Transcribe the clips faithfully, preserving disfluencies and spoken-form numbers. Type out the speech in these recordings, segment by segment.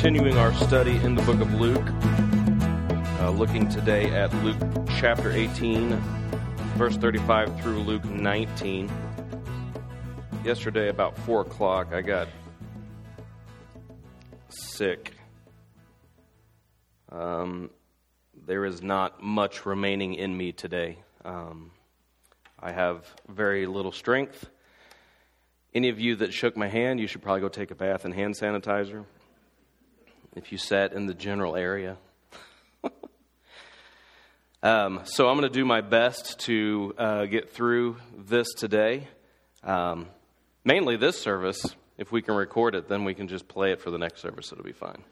continuing our study in the book of Luke, uh, looking today at Luke chapter eighteen, verse thirty-five through Luke nineteen. Yesterday, about four o'clock, I got sick. Um, there is not much remaining in me today. Um, I have very little strength. Any of you that shook my hand, you should probably go take a bath in hand sanitizer. If you sat in the general area. um, so I'm going to do my best to uh, get through this today. Um, mainly this service. If we can record it, then we can just play it for the next service. It'll be fine.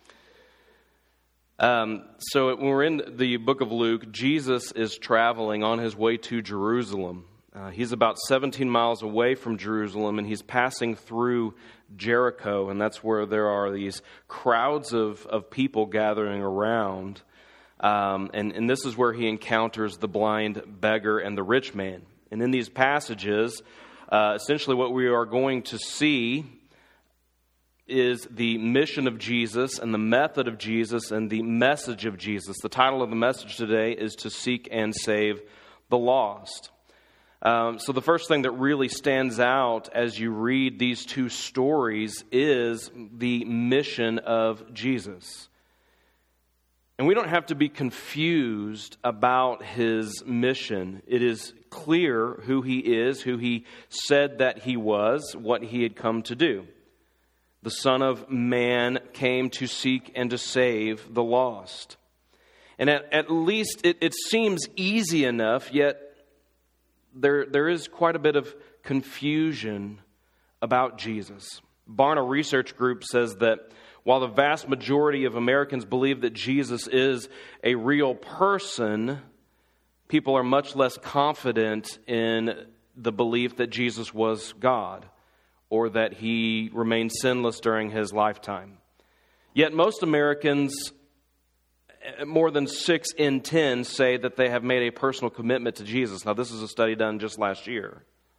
Um, so when we're in the book of Luke, Jesus is traveling on his way to Jerusalem. Uh, he's about seventeen miles away from Jerusalem, and he's passing through Jericho, and that's where there are these crowds of, of people gathering around. Um, and, and this is where he encounters the blind beggar and the rich man. And in these passages, uh, essentially what we are going to see is the mission of Jesus and the method of Jesus and the message of Jesus. The title of the message today is To Seek and Save the Lost. Um, so the first thing that really stands out as you read these two stories is the mission of Jesus. And we don't have to be confused about his mission. It is clear who he is, who he said that he was, what he had come to do. The Son of Man came to seek and to save the lost. And at, at least it, it seems easy enough, yet There, there is quite a bit of confusion about Jesus. Barna Research Group says that while the vast majority of Americans believe that Jesus is a real person, people are much less confident in the belief that Jesus was God or that he remained sinless during his lifetime. Yet most Americans, more than six in ten say that they have made a personal commitment to Jesus. Now, this is a study done just last year.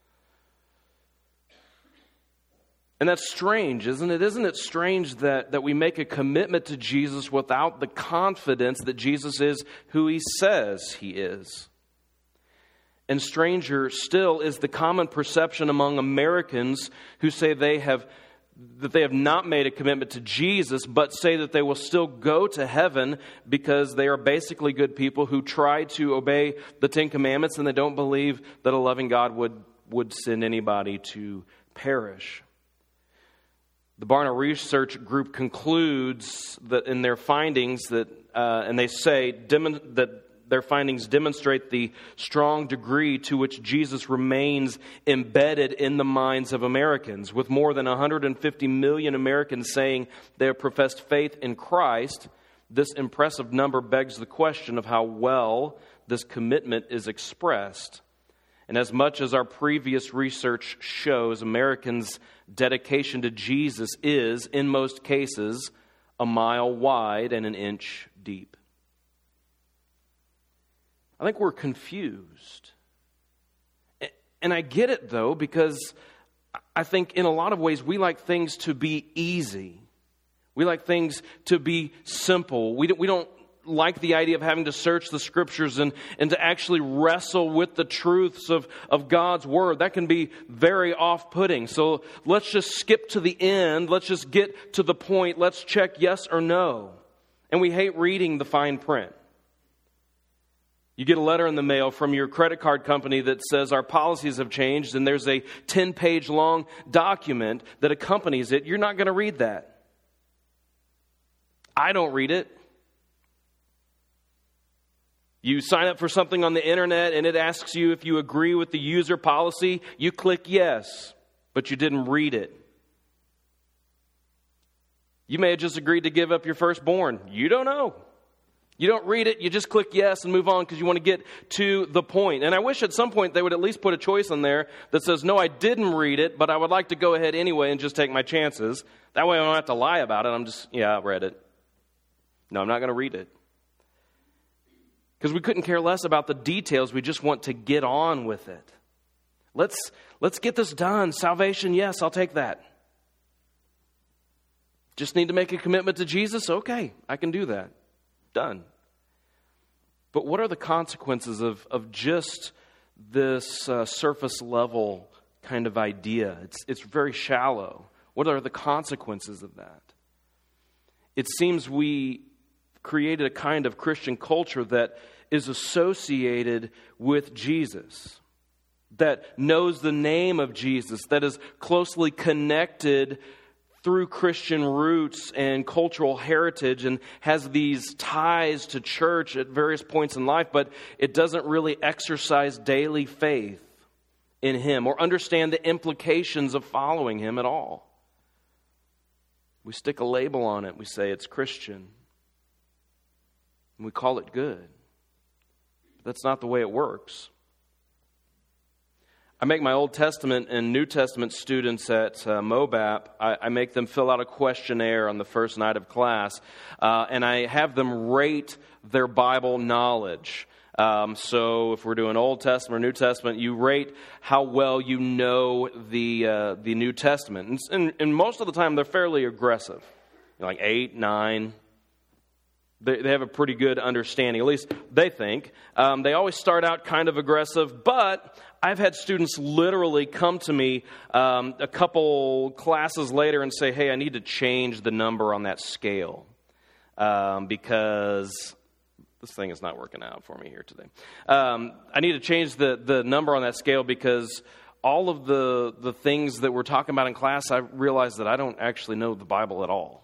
And that's strange, isn't it? Isn't it strange that, that we make a commitment to Jesus without the confidence that Jesus is who he says he is? And stranger still is the common perception among Americans who say they have that they have not made a commitment to Jesus, but say that they will still go to heaven because they are basically good people who try to obey the Ten Commandments, and they don't believe that a loving God would, would send anybody to perish. The Barna Research Group concludes that in their findings that, uh, and they say dem- that their findings demonstrate the strong degree to which Jesus remains embedded in the minds of Americans. With more than one hundred fifty million Americans saying they have professed faith in Christ, this impressive number begs the question of how well this commitment is expressed. And as much as our previous research shows, Americans' dedication to Jesus is, in most cases, a mile wide and an inch deep. I think we're confused. And I get it, though, because I think in a lot of ways we like things to be easy. We like things to be simple. We don't, we don't like the idea of having to search the Scriptures and, and to actually wrestle with the truths of, of God's Word. That can be very off-putting. So let's just skip to the end. Let's just get to the point. Let's check yes or no. And we hate reading the fine print. You get a letter in the mail from your credit card company that says our policies have changed, and there's a ten-page long document that accompanies it. You're not going to read that. I don't read it. You sign up for something on the internet, and it asks you if you agree with the user policy. You click yes, but you didn't read it. You may have just agreed to give up your firstborn. You don't know. You don't read it, you just click yes and move on because you want to get to the point. And I wish at some point they would at least put a choice in there that says, no, I didn't read it, but I would like to go ahead anyway and just take my chances. That way I don't have to lie about it. I'm just, yeah, I read it. No, I'm not going to read it. Because we couldn't care less about the details. We just want to get on with it. Let's, let's get this done. Salvation, yes, I'll take that. Just need to make a commitment to Jesus? Okay, I can do that. Done. But what are the consequences of, of just this uh, surface level kind of idea? It's, it's very shallow. What are the consequences of that? It seems we created a kind of Christian culture that is associated with Jesus, that knows the name of Jesus, that is closely connected through Christian roots and cultural heritage and has these ties to church at various points in life, but it doesn't really exercise daily faith in Him or understand the implications of following Him at all. We stick a label on it. We say it's Christian. And we call it good. That's not the way it works. I make my Old Testament and New Testament students at uh, MOBAP, I, I make them fill out a questionnaire on the first night of class, uh, and I have them rate their Bible knowledge. Um, so if we're doing Old Testament or New Testament, you rate how well you know the uh, the New Testament. And, and, and most of the time, they're fairly aggressive, you know, like eight, nine. They, they have a pretty good understanding, at least they think. Um, they always start out kind of aggressive, but I've had students literally come to me um, a couple classes later and say, hey, I need to change the number on that scale um, because this thing is not working out for me here today. Um, I need to change the, the number on that scale because all of the, the things that we're talking about in class, I realize that I don't actually know the Bible at all.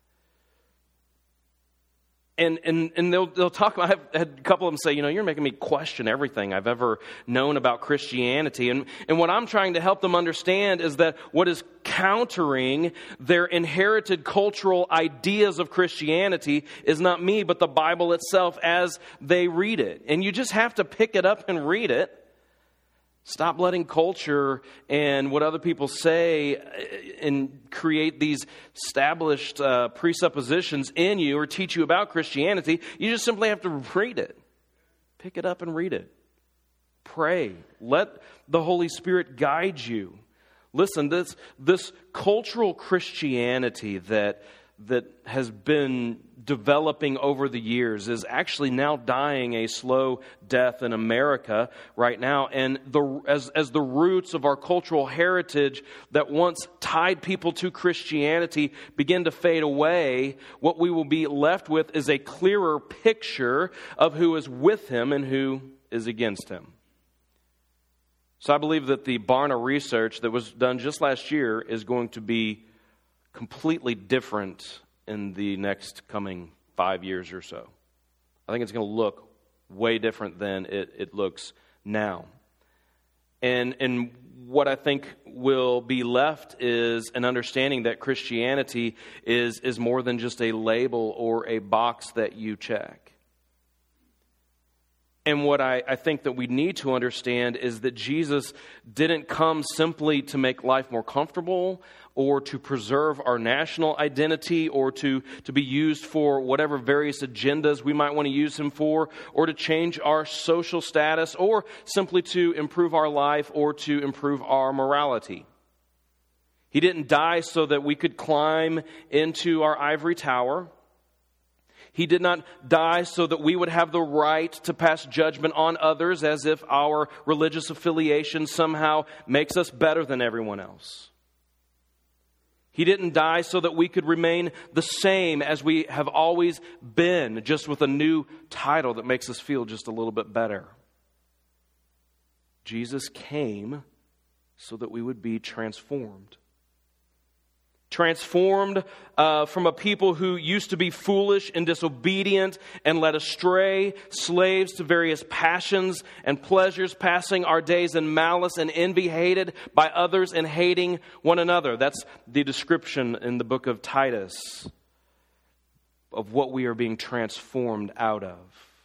And and and they'll they'll talk about, I've had a couple of them say, you know, you're making me question everything I've ever known about Christianity. And, and what I'm trying to help them understand is that what is countering their inherited cultural ideas of Christianity is not me, but the Bible itself as they read it. And you just have to pick it up and read it. Stop letting culture and what other people say and create these established uh, presuppositions in you or teach you about Christianity. You just simply have to read it. Pick it up and read it. Pray. Let the Holy Spirit guide you. Listen, this this cultural Christianity that that has been developing over the years is actually now dying a slow death in America right now. And the as as the roots of our cultural heritage that once tied people to Christianity begin to fade away, what we will be left with is a clearer picture of who is with Him and who is against Him. So I believe that the Barna research that was done just last year is going to be completely different in the next coming five years or so. I think it's going to look way different than it, it looks now. And and what I think will be left is an understanding that Christianity is, is more than just a label or a box that you check. And what I, I think that we need to understand is that Jesus didn't come simply to make life more comfortable or to preserve our national identity or to, to be used for whatever various agendas we might want to use Him for, or to change our social status, or simply to improve our life or to improve our morality. He didn't die so that we could climb into our ivory tower. He did not die so that we would have the right to pass judgment on others as if our religious affiliation somehow makes us better than everyone else. He didn't die so that we could remain the same as we have always been, just with a new title that makes us feel just a little bit better. Jesus came so that we would be transformed. Transformed uh, from a people who used to be foolish and disobedient and led astray, slaves to various passions and pleasures, passing our days in malice and envy, hated by others and hating one another. That's the description in the book of Titus of what we are being transformed out of.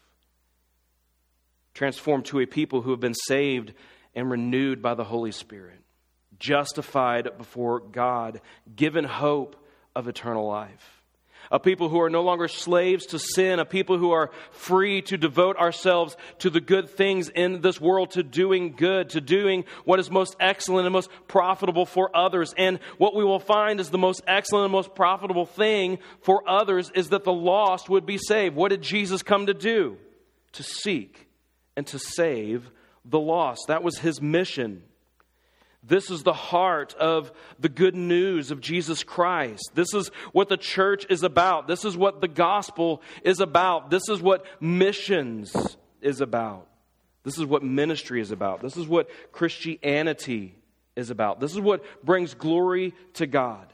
Transformed to a people who have been saved and renewed by the Holy Spirit. Justified before God, given hope of eternal life. a people who are no longer slaves to sin, a people who are free to devote ourselves to the good things in this world, to doing good, to doing what is most excellent and most profitable for others. And what we will find is the most excellent and most profitable thing for others is that the lost would be saved. What did Jesus come to do? To seek and to save the lost. That was his mission. This is the heart of the good news of Jesus Christ. This is what the church is about. This is what the gospel is about. This is what missions is about. This is what ministry is about. This is what Christianity is about. This is what brings glory to God.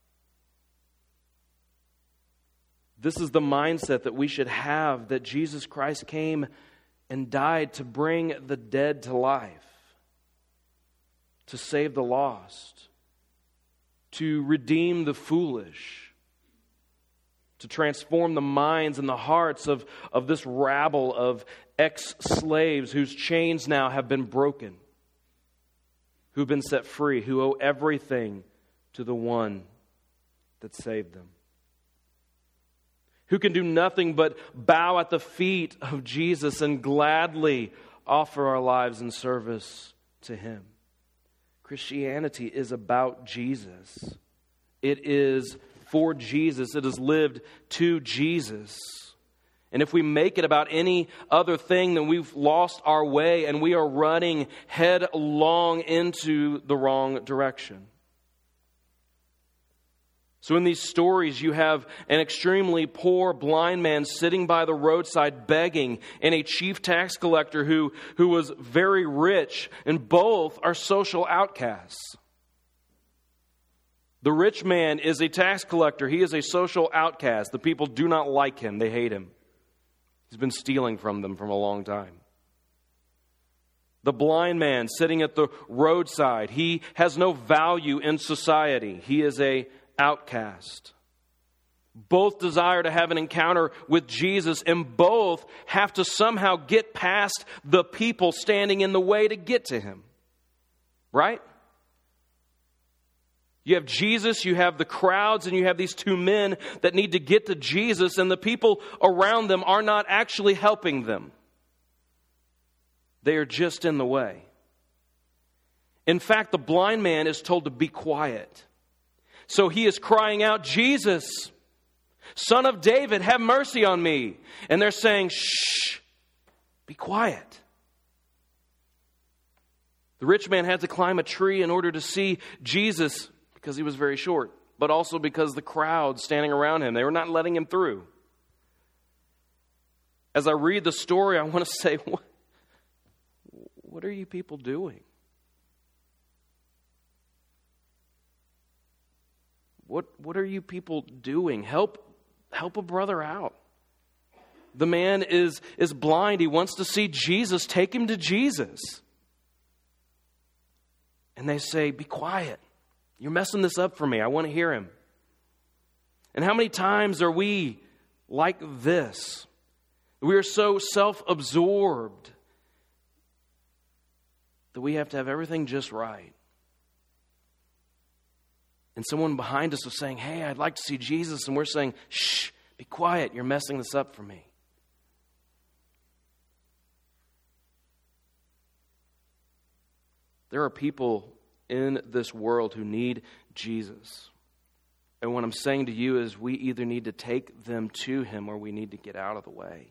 This is the mindset that we should have, that Jesus Christ came and died to bring the dead to life, to save the lost, to redeem the foolish, to transform the minds and the hearts of, of this rabble of ex-slaves whose chains now have been broken, who've been set free, who owe everything to the one that saved them, who can do nothing but bow at the feet of Jesus and gladly offer our lives in service to him. Christianity is about Jesus. It is for Jesus. It is lived to Jesus. And if we make it about any other thing, then we've lost our way and we are running headlong into the wrong direction. So in these stories, you have an extremely poor blind man sitting by the roadside begging, and a chief tax collector who, who was very rich, and both are social outcasts. The rich man is a tax collector. He is a social outcast. The people do not like him. They hate him. He's been stealing from them for a long time. The blind man sitting at the roadside, he has no value in society. He is a outcast. Both desire to have an encounter with Jesus, and both have to somehow get past the people standing in the way to get to him. Right? You have Jesus, you have the crowds, and you have these two men that need to get to Jesus, and the people around them are not actually helping them. They are just in the way. In fact, the blind man is told to be quiet. So he is crying out, "Jesus, Son of David, have mercy on me." And they're saying, "Shh, be quiet." The rich man had to climb a tree in order to see Jesus because he was very short, but also because the crowd standing around him, they were not letting him through. As I read the story, I want to say, what, what are you people doing? What what are you people doing? Help help a brother out. The man is, is blind. He wants to see Jesus. Take him to Jesus. And they say, "Be quiet. You're messing this up for me. I want to hear him." And how many times are we like this? We are so self-absorbed that we have to have everything just right. And someone behind us is saying, "Hey, I'd like to see Jesus." And we're saying, "Shh, be quiet. You're messing this up for me." There are people in this world who need Jesus. And what I'm saying to you is we either need to take them to him or we need to get out of the way.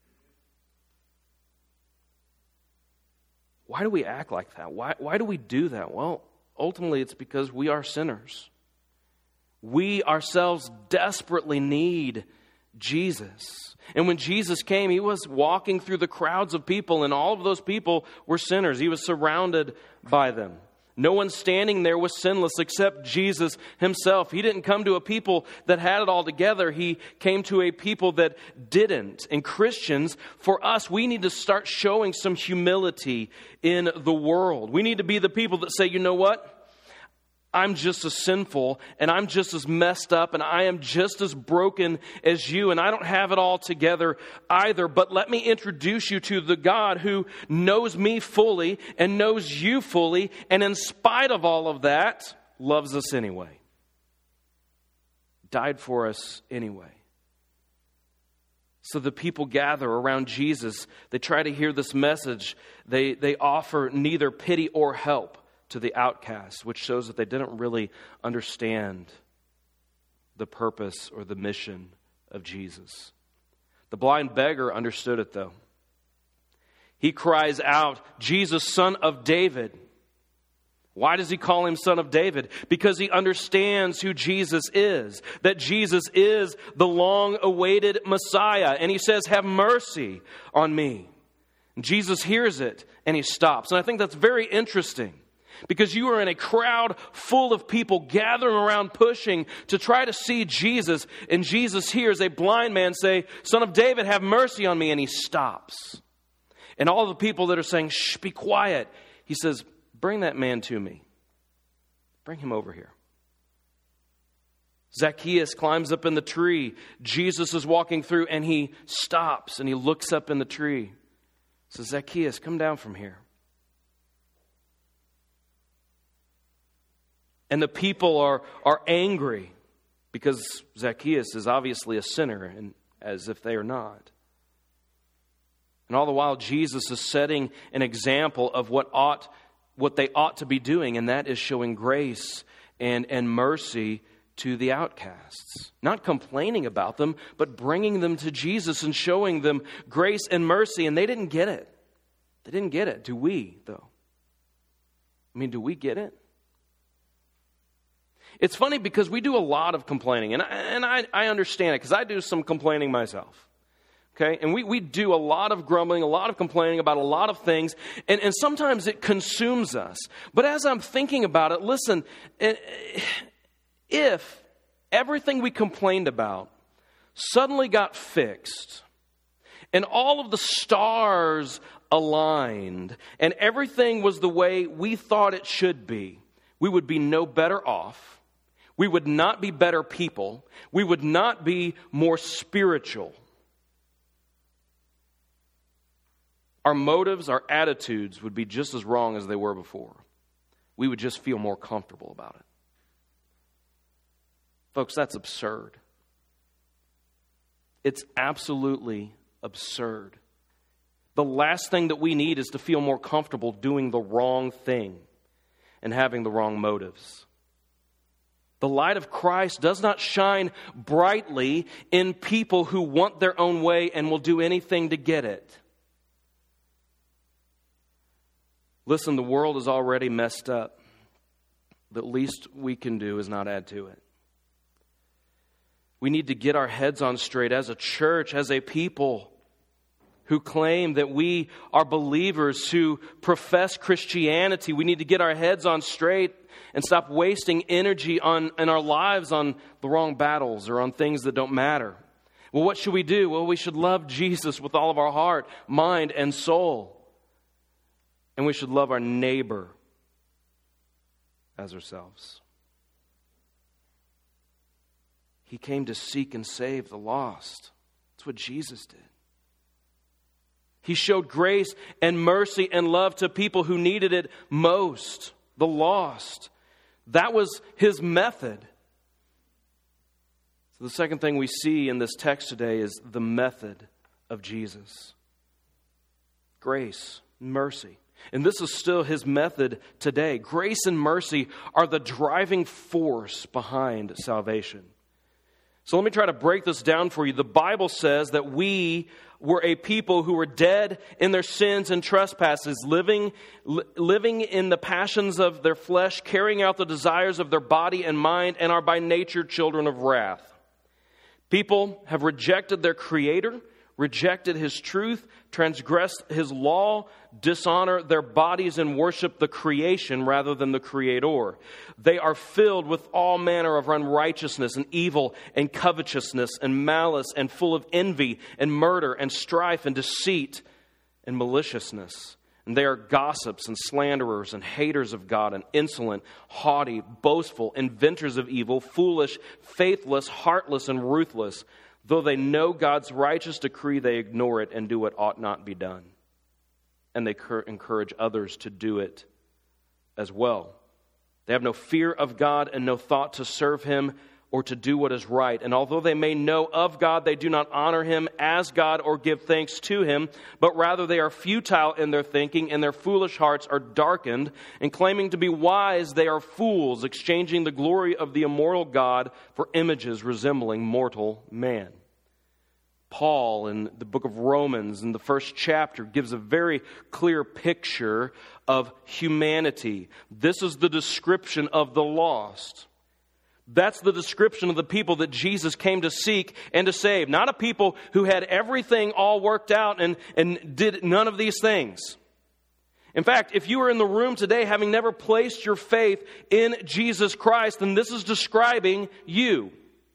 Why do we act like that? Why, why do we do that? Well, ultimately, it's because we are sinners. We ourselves desperately need Jesus. And when Jesus came, he was walking through the crowds of people, and all of those people were sinners. He was surrounded by them. No one standing there was sinless except Jesus himself. He didn't come to a people that had it all together. He came to a people that didn't. And Christians, for us, we need to start showing some humility in the world. We need to be the people that say, "You know what? I'm just as sinful, and I'm just as messed up, and I am just as broken as you, and I don't have it all together either. But let me introduce you to the God who knows me fully and knows you fully, and in spite of all of that, loves us anyway." died for us anyway. So the people gather around Jesus. They try to hear this message. They, they offer neither pity or help to the outcasts, which shows that they didn't really understand the purpose or the mission of Jesus. The blind beggar understood it, though. He cries out, "Jesus, Son of David." Why does he call him Son of David? Because he understands who Jesus is, that Jesus is the long-awaited Messiah. And he says, "Have mercy on me." And Jesus hears it and he stops. And I think that's very interesting, because you are in a crowd full of people gathering around, pushing to try to see Jesus. And Jesus hears a blind man say, "Son of David, have mercy on me." And he stops. And all the people that are saying, "Shh, be quiet," he says, "Bring that man to me. Bring him over here." Zacchaeus climbs up in the tree. Jesus is walking through and he stops and he looks up in the tree. He says, "Zacchaeus, come down from here." And the people are, are angry because Zacchaeus is obviously a sinner, and as if they are not. And all the while, Jesus is setting an example of what ought, what they ought to be doing, and that is showing grace and, and mercy to the outcasts. Not complaining about them, but bringing them to Jesus and showing them grace and mercy. And they didn't get it. They didn't get it. Do we, though? I mean, do we get it? It's funny because we do a lot of complaining, and I, and I, I understand it because I do some complaining myself. Okay, and we, we do a lot of grumbling, a lot of complaining about a lot of things, and, and sometimes it consumes us. But as I'm thinking about it, listen, if everything we complained about suddenly got fixed, and all of the stars aligned, and everything was the way we thought it should be, we would be no better off. We would not be better people. We would not be more spiritual. Our motives, our attitudes would be just as wrong as they were before. We would just feel more comfortable about it. Folks, that's absurd. It's absolutely absurd. The last thing that we need is to feel more comfortable doing the wrong thing and having the wrong motives. The light of Christ does not shine brightly in people who want their own way and will do anything to get it. Listen, the world is already messed up. The least we can do is not add to it. We need to get our heads on straight as a church, as a people who claim that we are believers, who profess Christianity. We need to get our heads on straight and stop wasting energy on in our lives on the wrong battles or on things that don't matter. Well, what should we do? Well, we should love Jesus with all of our heart, mind, and soul. And we should love our neighbor as ourselves. He came to seek and save the lost. That's what Jesus did. He showed grace and mercy and love to people who needed it most, the lost. That was his method. So the second thing we see in this text today is the method of Jesus. Grace, mercy. And this is still his method today. Grace and mercy are the driving force behind salvation. So let me try to break this down for you. The Bible says that we were a people who were dead in their sins and trespasses, living, li- living in the passions of their flesh, carrying out the desires of their body and mind, and are by nature children of wrath. People have rejected their Creator, rejected his truth, transgressed his law, dishonor their bodies, and worship the creation rather than the Creator. They are filled with all manner of unrighteousness and evil and covetousness and malice, and full of envy and murder and strife and deceit and maliciousness. And they are gossips and slanderers and haters of God and insolent, haughty, boastful, inventors of evil, foolish, faithless, heartless, and ruthless. Though they know God's righteous decree, they ignore it and do what ought not be done. And they encourage others to do it as well. They have no fear of God and no thought to serve him or to do what is right. And although they may know of God, they do not honor him as God or give thanks to him, but rather they are futile in their thinking, and their foolish hearts are darkened. And claiming to be wise, they are fools, exchanging the glory of the immortal God for images resembling mortal man. Paul, in the book of Romans, in the first chapter, gives a very clear picture of humanity. This is the description of the lost. That's the description of the people that Jesus came to seek and to save. Not a people who had everything all worked out and, and did none of these things. In fact, if you are in the room today having never placed your faith in Jesus Christ, then this is describing you.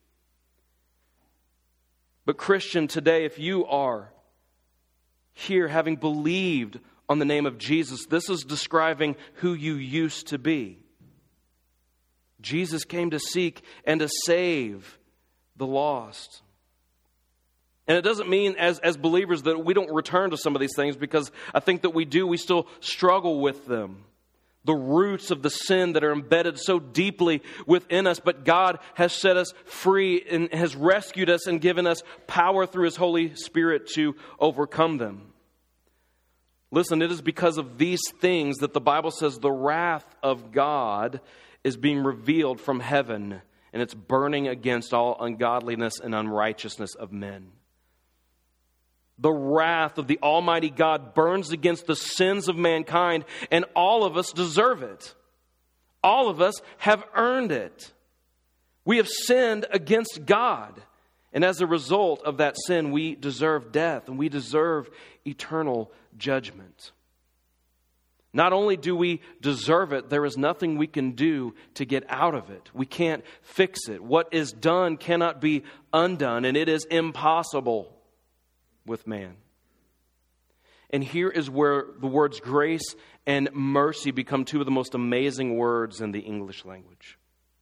But Christian, today, if you are here having believed on the name of Jesus, this is describing who you used to be. Jesus came to seek and to save the lost. And it doesn't mean as, as believers that we don't return to some of these things, because I think that we do. We still struggle with them. The roots of the sin that are embedded so deeply within us. But God has set us free and has rescued us and given us power through His Holy Spirit to overcome them. Listen, it is because of these things that the Bible says the wrath of God is being revealed from heaven, and it's burning against all ungodliness and unrighteousness of men. The wrath of the Almighty God burns against the sins of mankind, and all of us deserve it. All of us have earned it. We have sinned against God, and as a result of that sin, we deserve death, and we deserve eternal judgment. Not only do we deserve it, there is nothing we can do to get out of it. We can't fix it. What is done cannot be undone, and it is impossible with man. And here is where the words grace and mercy become two of the most amazing words in the English language.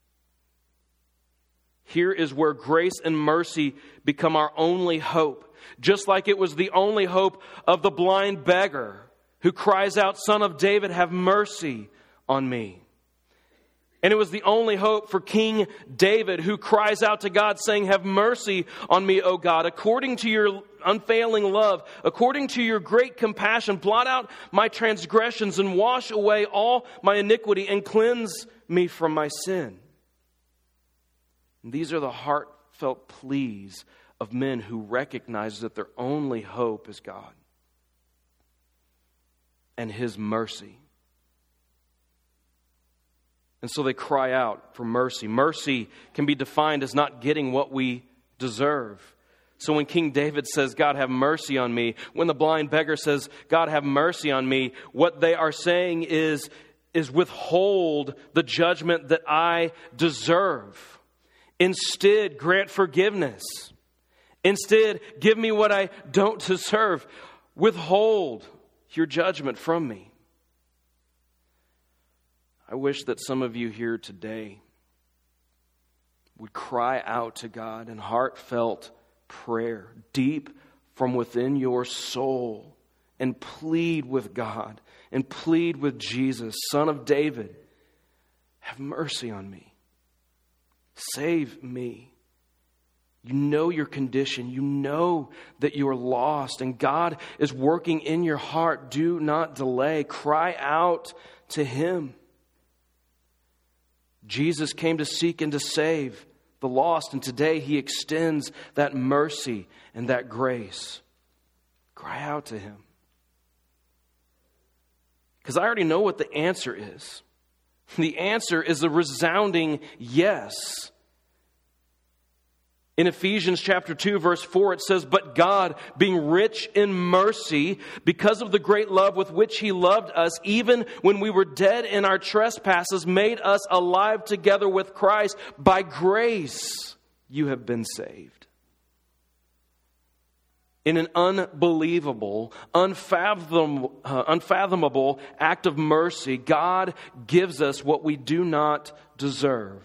Here is where grace and mercy become our only hope. Just like it was the only hope of the blind beggar who cries out, "Son of David, have mercy on me." And it was the only hope for King David, who cries out to God saying, "Have mercy on me, O God, according to your unfailing love, according to your great compassion, blot out my transgressions and wash away all my iniquity and cleanse me from my sin." And these are the heartfelt pleas of men who recognize that their only hope is God and His mercy. And so they cry out for mercy. Mercy can be defined as not getting what we deserve. So when King David says, "God, have mercy on me," when the blind beggar says, "God, have mercy on me," what they are saying is, is withhold the judgment that I deserve. Instead, grant forgiveness. Instead, give me what I don't deserve. Withhold your judgment from me. I wish that some of you here today would cry out to God in heartfelt prayer, deep from within your soul, and plead with God and plead with Jesus, Son of David, have mercy on me. Save me. You know your condition. You know that you are lost, and God is working in your heart. Do not delay. Cry out to Him. Jesus came to seek and to save the lost, and today He extends that mercy and that grace. Cry out to Him. Because I already know what the answer is. The answer is a resounding yes. In Ephesians chapter two, verse four, it says, "But God, being rich in mercy, because of the great love with which He loved us, even when we were dead in our trespasses, made us alive together with Christ. By grace you have been saved." In an unbelievable, unfathomable, uh, unfathomable act of mercy, God gives us what we do not deserve.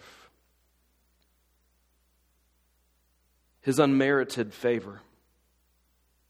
His unmerited favor,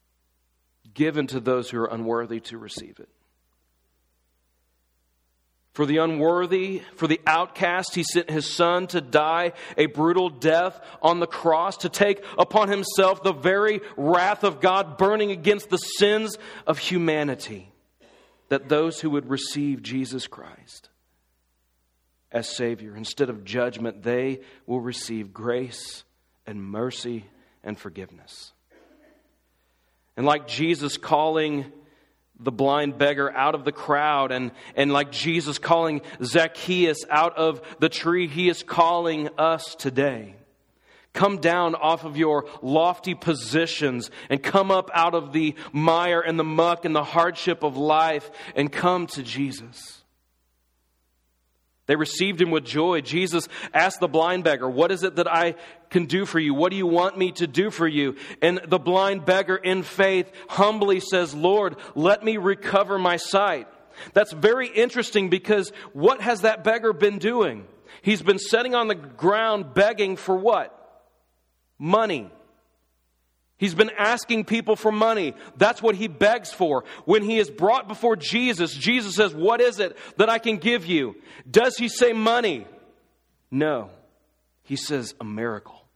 given to those who are unworthy to receive it. For the unworthy, for the outcast, He sent His Son to die a brutal death on the cross, to take upon Himself the very wrath of God burning against the sins of humanity, that those who would receive Jesus Christ as Savior, instead of judgment, they will receive grace and mercy and forgiveness. And like Jesus calling the blind beggar out of the crowd, and, and like Jesus calling Zacchaeus out of the tree, He is calling us today. Come down off of your lofty positions and come up out of the mire and the muck and the hardship of life and come to Jesus. They received Him with joy. Jesus asked the blind beggar, "What is it that I can do for you? What do you want me to do for you?" And the blind beggar in faith humbly says, "Lord, let me recover my sight." That's very interesting, because what has that beggar been doing? He's been sitting on the ground begging for what? Money. He's been asking people for money. That's what he begs for. When he is brought before Jesus, Jesus says, "What is it that I can give you?" Does he say money? No. He says a miracle.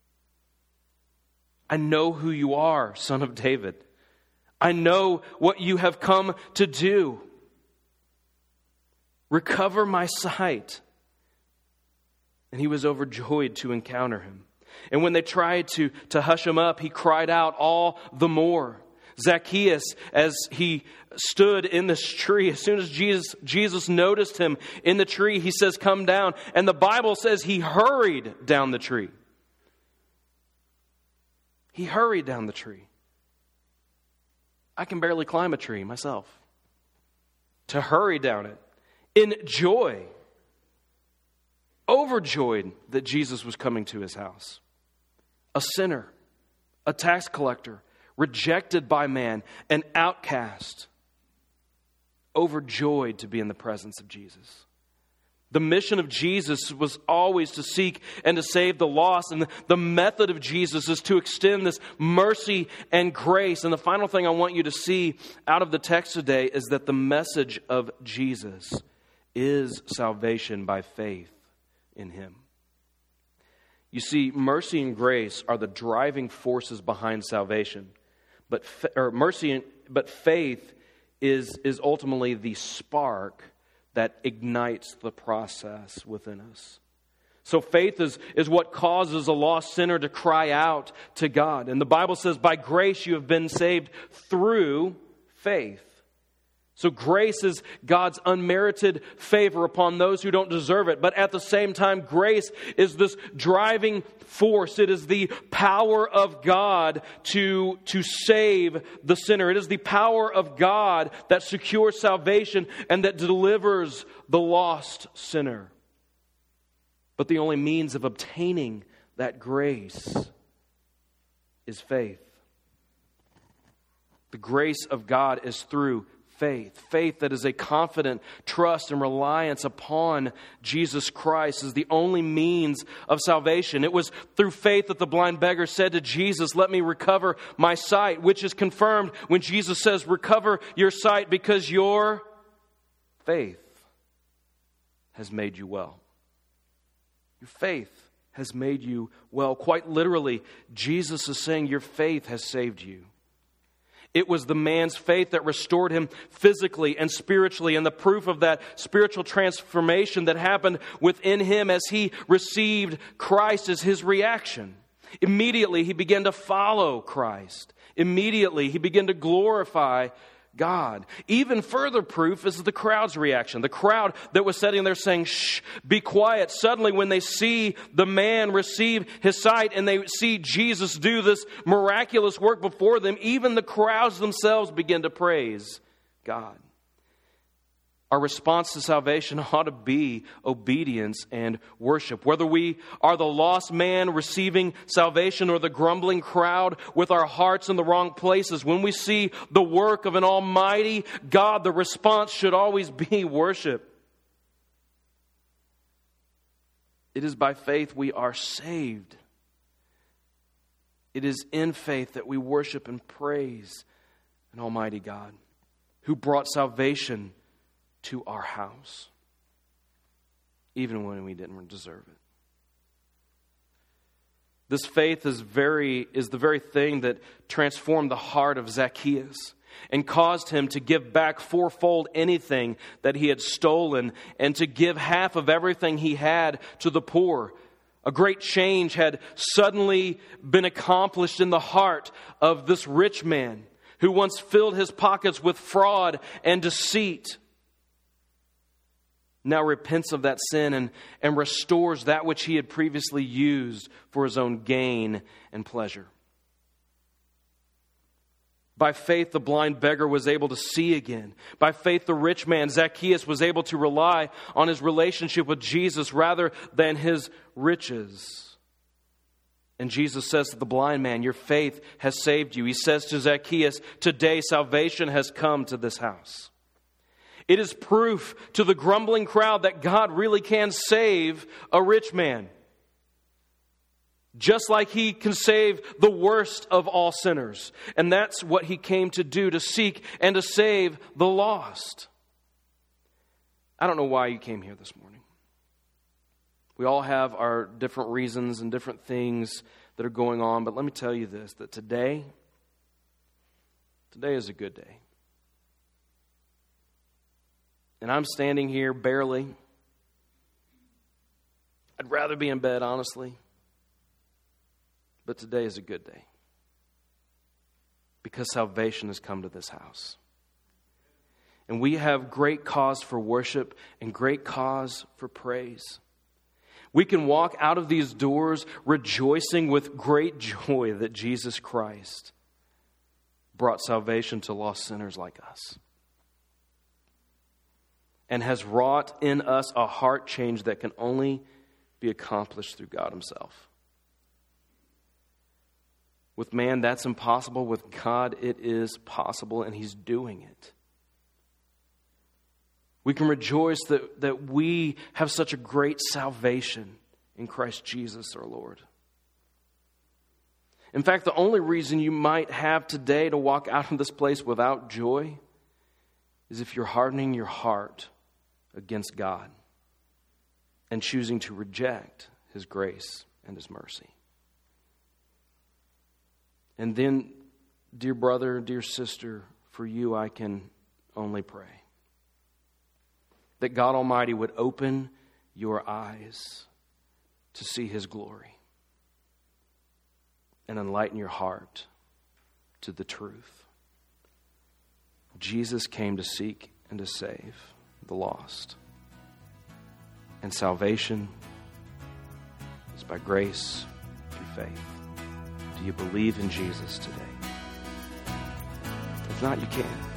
"I know who you are, Son of David. I know what you have come to do. Recover my sight." And he was overjoyed to encounter Him. And when they tried to, to hush Him up, He cried out all the more. Zacchaeus, as he stood in this tree, as soon as Jesus, Jesus noticed him in the tree, He says, "Come down." And the Bible says he hurried down the tree. He hurried down the tree. I can barely climb a tree myself. To hurry down it in joy, overjoyed that Jesus was coming to his house. A sinner, a tax collector, rejected by man, an outcast, overjoyed to be in the presence of Jesus. The mission of Jesus was always to seek and to save the lost, and the, the method of Jesus is to extend this mercy and grace. And the final thing I want you to see out of the text today is that the message of Jesus is salvation by faith in Him. You see, mercy and grace are the driving forces behind salvation, but or mercy, and, but faith is is ultimately the spark that ignites the process within us. So faith is, is what causes a lost sinner to cry out to God. And the Bible says, "By grace you have been saved through faith." So grace is God's unmerited favor upon those who don't deserve it. But at the same time, grace is this driving force. It is the power of God to, to save the sinner. It is the power of God that secures salvation and that delivers the lost sinner. But the only means of obtaining that grace is faith. The grace of God is through faith. Faith that is a confident trust and reliance upon Jesus Christ is the only means of salvation. It was through faith that the blind beggar said to Jesus, "Let me recover my sight," which is confirmed when Jesus says, "Recover your sight because your faith has made you well." Your faith has made you well. Quite literally, Jesus is saying your faith has saved you. It was the man's faith that restored him physically and spiritually, and the proof of that spiritual transformation that happened within him as he received Christ is his reaction. Immediately, he began to follow Christ. Immediately, he began to glorify God. Even further proof is the crowd's reaction. The crowd that was sitting there saying, "Shh, be quiet." Suddenly, when they see the man receive his sight and they see Jesus do this miraculous work before them, even the crowds themselves begin to praise God. Our response to salvation ought to be obedience and worship. Whether we are the lost man receiving salvation or the grumbling crowd with our hearts in the wrong places, when we see the work of an almighty God, the response should always be worship. It is by faith we are saved. It is in faith that we worship and praise an almighty God who brought salvation to our house. even when we didn't deserve it. This faith is very is the very thing that transformed the heart of Zacchaeus and caused him to give back fourfold anything that he had stolen and to give half of everything he had to the poor. A great change had suddenly been accomplished in the heart of this rich man who once filled his pockets with fraud and deceit. Now repents of that sin and, and restores that which he had previously used for his own gain and pleasure. By faith, the blind beggar was able to see again. By faith, the rich man, Zacchaeus, was able to rely on his relationship with Jesus rather than his riches. And Jesus says to the blind man, your faith has saved you. He says to Zacchaeus, today salvation has come to this house. It is proof to the grumbling crowd that God really can save a rich man. Just like he can save the worst of all sinners. And that's what he came to do, to seek and to save the lost. I don't know why you came here this morning. We all have our different reasons and different things that are going on. But let me tell you this, that today, today is a good day. And I'm standing here barely. I'd rather be in bed, honestly. But today is a good day. Because salvation has come to this house. And we have great cause for worship and great cause for praise. We can walk out of these doors rejoicing with great joy that Jesus Christ brought salvation to lost sinners like us. And has wrought in us a heart change that can only be accomplished through God Himself. With man, that's impossible. With God, it is possible, and He's doing it. We can rejoice that, that we have such a great salvation in Christ Jesus our Lord. In fact, the only reason you might have today to walk out of this place without joy is if you're hardening your heart against God and choosing to reject His grace and His mercy. And then, dear brother, dear sister, for you I can only pray that God Almighty would open your eyes to see His glory and enlighten your heart to the truth. Jesus came to seek and to save the lost. And salvation is by grace through faith. Do you believe in Jesus today? If not, you can.